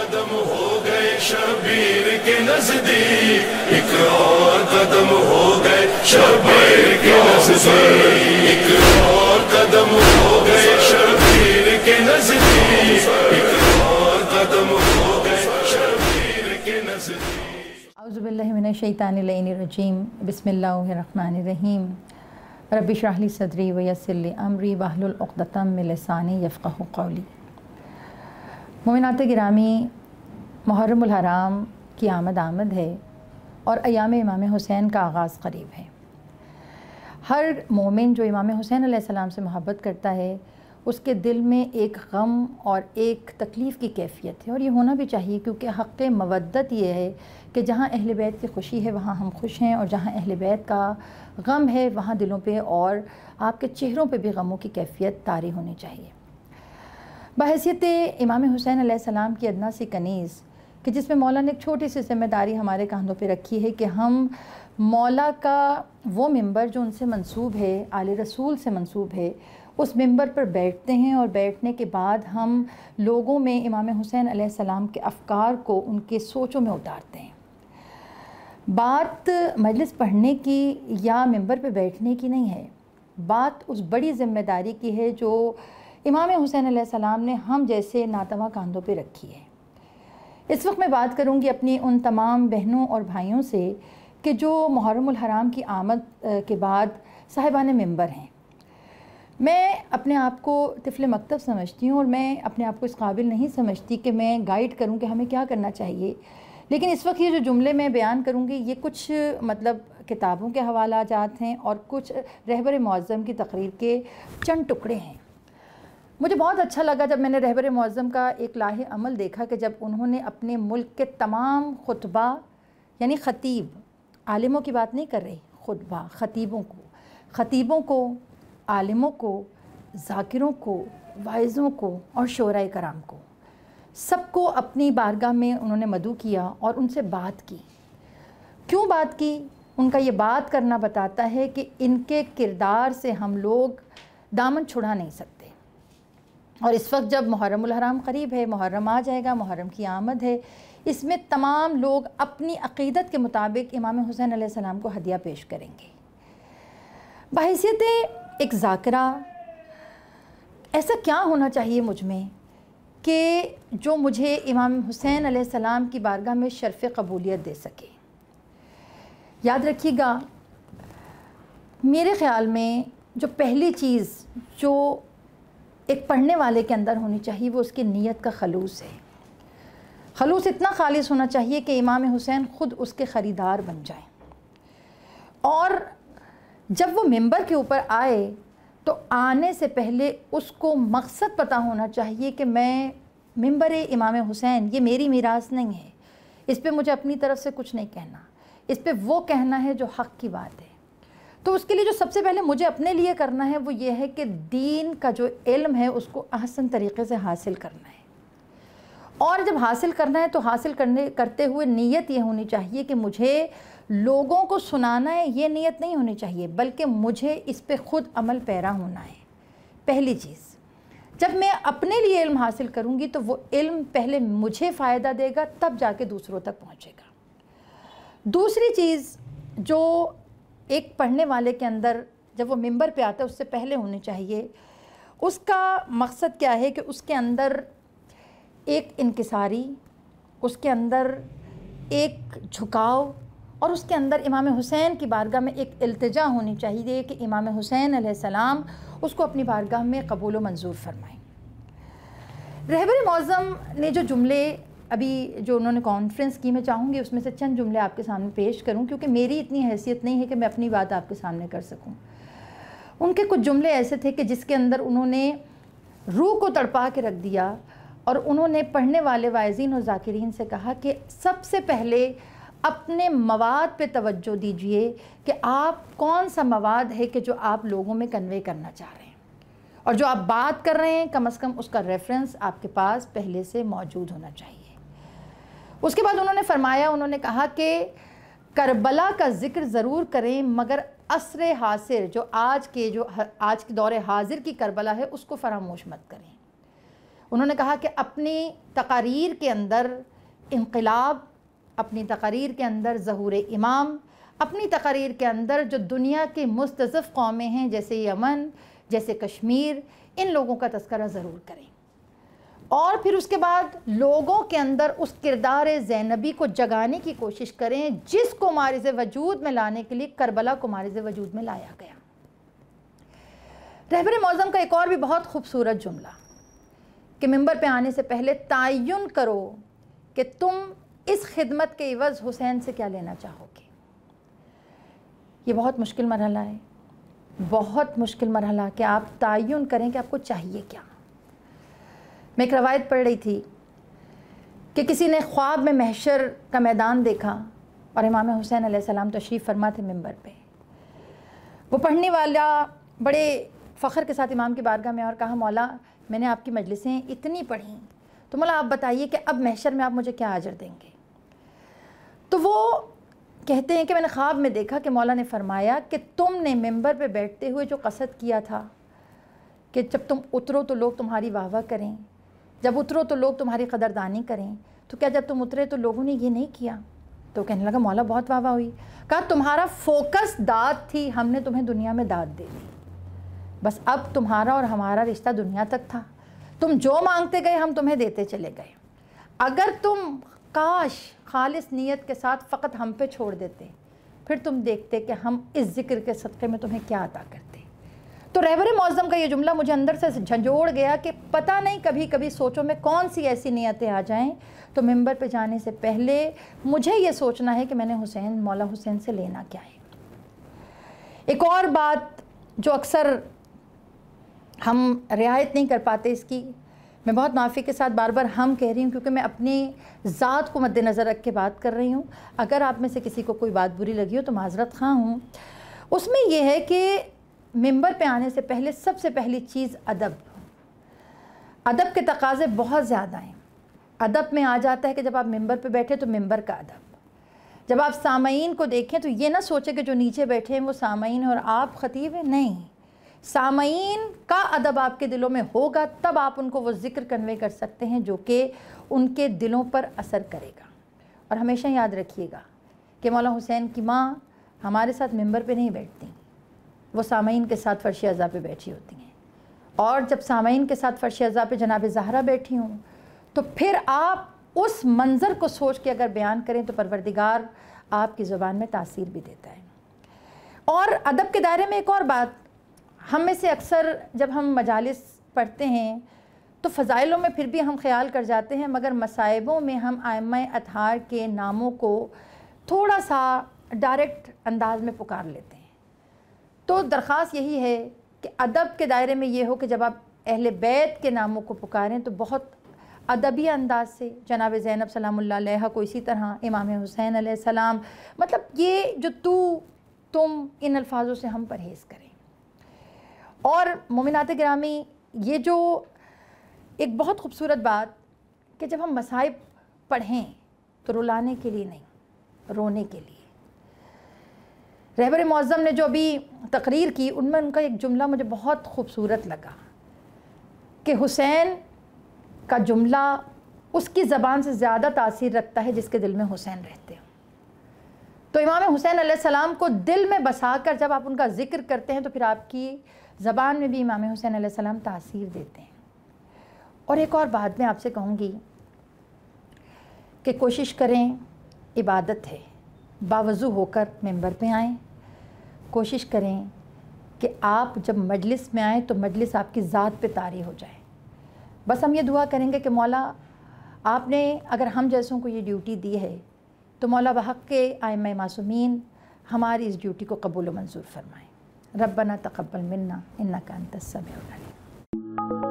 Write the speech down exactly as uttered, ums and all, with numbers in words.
قدم ہو گئے شبیر کے نزدیک، ایک اور قدم ہو گئے شبیر کے نزدیک، ایک اور قدم ہو گئے شبیر کے نزدیک، ایک اور قدم ہو گئے شبیر کے نزدیک۔ اعوذ باللہ من الشیطان اللعین الرجیم، بسم اللہ الرحمن الرحیم۔ رب اشرح لی صدری ویسر لی امری واحلل عقدۃ من لسانی یفقہوا قولی۔ مومنات گرامی، محرم الحرام کی آمد آمد ہے اور ایام امام حسین کا آغاز قریب ہے۔ ہر مومن جو امام حسین علیہ السلام سے محبت کرتا ہے اس کے دل میں ایک غم اور ایک تکلیف کی کیفیت ہے، اور یہ ہونا بھی چاہیے، کیونکہ حق مودت یہ ہے کہ جہاں اہل بیت کی خوشی ہے وہاں ہم خوش ہیں، اور جہاں اہل بیت کا غم ہے وہاں دلوں پہ اور آپ کے چہروں پہ بھی غموں کی کیفیت طاری ہونی چاہیے۔ بحیثیت امام حسین علیہ السلام کی ادنا سی کنیز کہ جس میں مولا نے ایک چھوٹی سی ذمہ داری ہمارے کاندھوں پہ رکھی ہے کہ ہم مولا کا وہ ممبر جو ان سے منسوب ہے، آل رسول سے منسوب ہے، اس ممبر پر بیٹھتے ہیں، اور بیٹھنے کے بعد ہم لوگوں میں امام حسین علیہ السلام کے افکار کو ان کے سوچوں میں اتارتے ہیں۔ بات مجلس پڑھنے کی یا ممبر پہ بیٹھنے کی نہیں ہے، بات اس بڑی ذمہ داری کی ہے جو امام حسین علیہ السلام نے ہم جیسے ناتواں کاندھوں پہ رکھی ہے۔ اس وقت میں بات کروں گی اپنی ان تمام بہنوں اور بھائیوں سے کہ جو محرم الحرام کی آمد کے بعد صاحبان ممبر ہیں۔ میں اپنے آپ کو طفل مکتب سمجھتی ہوں، اور میں اپنے آپ کو اس قابل نہیں سمجھتی کہ میں گائیڈ کروں کہ ہمیں کیا کرنا چاہیے، لیکن اس وقت یہ جو جملے میں بیان کروں گی یہ کچھ مطلب کتابوں کے حوالہ جات ہیں اور کچھ رہبر معظم کی تقریر کے چند ٹکڑے ہیں۔ مجھے بہت اچھا لگا جب میں نے رہبر معظم کا ایک لاہ عمل دیکھا کہ جب انہوں نے اپنے ملک کے تمام خطبہ، یعنی خطیب، عالموں کی بات نہیں کر رہی، خطبہ خطیبوں کو خطیبوں کو عالموں کو، ذاکروں کو، واعظوں کو اور شعراء کرام کو، سب کو اپنی بارگاہ میں انہوں نے مدعو کیا اور ان سے بات کی۔ کیوں بات کی؟ ان کا یہ بات کرنا بتاتا ہے کہ ان کے کردار سے ہم لوگ دامن چھڑا نہیں سکتے۔ اور اس وقت جب محرم الحرام قریب ہے، محرم آ جائے گا، محرم کی آمد ہے، اس میں تمام لوگ اپنی عقیدت کے مطابق امام حسین علیہ السلام کو ہدیہ پیش کریں گے۔ بحیثیت ایک ذاکرہ ایسا کیا ہونا چاہیے مجھ میں کہ جو مجھے امام حسین علیہ السلام کی بارگاہ میں شرف قبولیت دے سکے؟ یاد رکھیے گا، میرے خیال میں جو پہلی چیز جو ایک پڑھنے والے کے اندر ہونی چاہیے وہ اس کی نیت کا خلوص ہے۔ خلوص اتنا خالص ہونا چاہیے کہ امام حسین خود اس کے خریدار بن جائیں، اور جب وہ ممبر کے اوپر آئے تو آنے سے پہلے اس کو مقصد پتہ ہونا چاہیے کہ میں ممبر امام حسین، یہ میری میراث نہیں ہے، اس پہ مجھے اپنی طرف سے کچھ نہیں کہنا، اس پہ وہ کہنا ہے جو حق کی بات ہے۔ تو اس کے لیے جو سب سے پہلے مجھے اپنے لیے کرنا ہے وہ یہ ہے کہ دین کا جو علم ہے اس کو احسن طریقے سے حاصل کرنا ہے، اور جب حاصل کرنا ہے تو حاصل کرنے کرتے ہوئے نیت یہ ہونی چاہیے کہ مجھے لوگوں کو سنانا ہے، یہ نیت نہیں ہونی چاہیے، بلکہ مجھے اس پہ خود عمل پیرا ہونا ہے۔ پہلی چیز، جب میں اپنے لیے علم حاصل کروں گی تو وہ علم پہلے مجھے فائدہ دے گا، تب جا کے دوسروں تک پہنچے گا۔ دوسری چیز جو ایک پڑھنے والے کے اندر جب وہ ممبر پہ آتا ہے اس سے پہلے ہونی چاہیے، اس کا مقصد کیا ہے کہ اس کے اندر ایک انکساری، اس کے اندر ایک جھکاؤ، اور اس کے اندر امام حسین کی بارگاہ میں ایک التجا ہونی چاہیے کہ امام حسین علیہ السلام اس کو اپنی بارگاہ میں قبول و منظور فرمائیں۔ رہبر معظم نے جو جملے ابھی جو انہوں نے کانفرنس کی، میں چاہوں گی اس میں سے چند جملے آپ کے سامنے پیش کروں، کیونکہ میری اتنی حیثیت نہیں ہے کہ میں اپنی بات آپ کے سامنے کر سکوں۔ ان کے کچھ جملے ایسے تھے کہ جس کے اندر انہوں نے روح کو تڑپا کے رکھ دیا، اور انہوں نے پڑھنے والے واعظین اور ذاکرین سے کہا کہ سب سے پہلے اپنے مواد پہ توجہ دیجئے کہ آپ کون سا مواد ہے کہ جو آپ لوگوں میں کنوے کرنا چاہ رہے ہیں، اور جو آپ بات کر رہے ہیں کم از کم اس کا ریفرنس آپ کے پاس پہلے سے موجود ہونا چاہیے۔ اس کے بعد انہوں نے فرمایا، انہوں نے کہا کہ کربلا کا ذکر ضرور کریں، مگر عصر حاضر جو آج کے جو آج کے دور حاضر کی کربلا ہے اس کو فراموش مت کریں۔ انہوں نے کہا کہ اپنی تقاریر کے اندر انقلاب، اپنی تقاریر کے اندر ظہور امام، اپنی تقاریر کے اندر جو دنیا کی مستضعف قومیں ہیں جیسے یمن، جیسے کشمیر، ان لوگوں کا تذکرہ ضرور کریں، اور پھر اس کے بعد لوگوں کے اندر اس کردار زینبی کو جگانے کی کوشش کریں جس کو مارز وجود میں لانے کے لیے کربلا کو مارز وجود میں لایا گیا۔ رہبر معظم کا ایک اور بھی بہت خوبصورت جملہ کہ منبر پہ آنے سے پہلے تعین کرو کہ تم اس خدمت کے عوض حسین سے کیا لینا چاہو گے۔ یہ بہت مشکل مرحلہ ہے، بہت مشکل مرحلہ کہ آپ تعین کریں کہ آپ کو چاہیے کیا۔ میں ایک روایت پڑھ رہی تھی کہ کسی نے خواب میں محشر کا میدان دیکھا اور امام حسین علیہ السلام تشریف فرما تھے منبر پہ۔ وہ پڑھنے والا بڑے فخر کے ساتھ امام کی بارگاہ میں اور کہا، مولا میں نے آپ کی مجلسیں اتنی پڑھیں، تو مولا آپ بتائیے کہ اب محشر میں آپ مجھے کیا اجر دیں گے؟ تو وہ کہتے ہیں کہ میں نے خواب میں دیکھا کہ مولا نے فرمایا کہ تم نے منبر پہ بیٹھتے ہوئے جو قصد کیا تھا کہ جب تم اترو تو لوگ تمہاری واہ واہ کریں، جب اترو تو لوگ تمہاری قدردانی کریں، تو کیا جب تم اترے تو لوگوں نے یہ نہیں کیا؟ تو کہنے لگا مولا بہت واہ واہ ہوئی۔ کہا تمہارا فوکس داد تھی، ہم نے تمہیں دنیا میں داد دے دی، بس اب تمہارا اور ہمارا رشتہ دنیا تک تھا، تم جو مانگتے گئے ہم تمہیں دیتے چلے گئے۔ اگر تم کاش خالص نیت کے ساتھ فقط ہم پہ چھوڑ دیتے، پھر تم دیکھتے کہ ہم اس ذکر کے صدقے میں تمہیں کیا عطا کرتے۔ تو رہبر معظم کا یہ جملہ مجھے اندر سے جھنجھوڑ گیا کہ پتہ نہیں کبھی کبھی سوچوں میں کون سی ایسی نیتیں آ جائیں، تو منبر پہ جانے سے پہلے مجھے یہ سوچنا ہے کہ میں نے حسین مولا حسین سے لینا کیا ہے۔ ایک اور بات جو اکثر ہم رعایت نہیں کر پاتے اس کی، میں بہت معافی کے ساتھ بار بار ہم کہہ رہی ہوں کیونکہ میں اپنی ذات کو مد نظر رکھ کے بات کر رہی ہوں، اگر آپ میں سے کسی کو کوئی بات بری لگی ہو تو معذرت خواہ ہوں۔ اس میں یہ ہے کہ منبر پہ آنے سے پہلے سب سے پہلی چیز ادب۔ ادب کے تقاضے بہت زیادہ ہیں۔ ادب میں آ جاتا ہے کہ جب آپ منبر پہ بیٹھے تو منبر کا ادب، جب آپ سامعین کو دیکھیں تو یہ نہ سوچیں کہ جو نیچے بیٹھے ہیں وہ سامعین ہیں اور آپ خطیب ہیں، نہیں، سامعین کا ادب آپ کے دلوں میں ہوگا تب آپ ان کو وہ ذکر کنوے کر سکتے ہیں جو کہ ان کے دلوں پر اثر کرے گا۔ اور ہمیشہ یاد رکھیے گا کہ مولا حسین کی ماں ہمارے ساتھ منبر پہ نہیں بیٹھتی، وہ سامعین کے ساتھ فرش عزا پہ بیٹھی ہوتی ہیں، اور جب سامعین کے ساتھ فرش عزا پہ جناب زہرا بیٹھی ہوں تو پھر آپ اس منظر کو سوچ کے اگر بیان کریں تو پروردگار آپ کی زبان میں تاثیر بھی دیتا ہے۔ اور ادب کے دائرے میں ایک اور بات، ہم میں سے اکثر جب ہم مجالس پڑھتے ہیں تو فضائلوں میں پھر بھی ہم خیال کر جاتے ہیں، مگر مصائبوں میں ہم ائمہ اطہار کے ناموں کو تھوڑا سا ڈائریکٹ انداز میں پکار لیتے ہیں۔ تو درخواست یہی ہے کہ ادب کے دائرے میں یہ ہو کہ جب آپ اہل بیت کے ناموں کو پکاریں تو بہت ادبی انداز سے، جناب زینب سلام اللہ علیہا کو اسی طرح، امام حسین علیہ السلام، مطلب یہ جو تو تم ان الفاظوں سے ہم پرہیز کریں۔ اور مومنات گرامی، یہ جو ایک بہت خوبصورت بات کہ جب ہم مصائب پڑھیں تو رلانے کے لیے نہیں، رونے کے لیے۔ رہبر معظم نے جو ابھی تقریر کی ان میں ان کا ایک جملہ مجھے بہت خوبصورت لگا کہ حسین کا جملہ اس کی زبان سے زیادہ تاثیر رکھتا ہے جس کے دل میں حسین رہتے ہیں۔ تو امام حسین علیہ السلام کو دل میں بسا کر جب آپ ان کا ذکر کرتے ہیں تو پھر آپ کی زبان میں بھی امام حسین علیہ السلام تاثیر دیتے ہیں۔ اور ایک اور بات میں آپ سے کہوں گی کہ کوشش کریں، عبادت ہے، باوضو ہو کر منبر پہ آئیں، کوشش کریں کہ آپ جب مجلس میں آئیں تو مجلس آپ کی ذات پہ طاری ہو جائے۔ بس ہم یہ دعا کریں گے کہ مولا آپ نے اگر ہم جیسوں کو یہ ڈیوٹی دی ہے تو مولا بحق کے ائمہ معصومین ہماری اس ڈیوٹی کو قبول و منظور فرمائیں۔ ربنا تقبل منا انک انت السمیع العلیم۔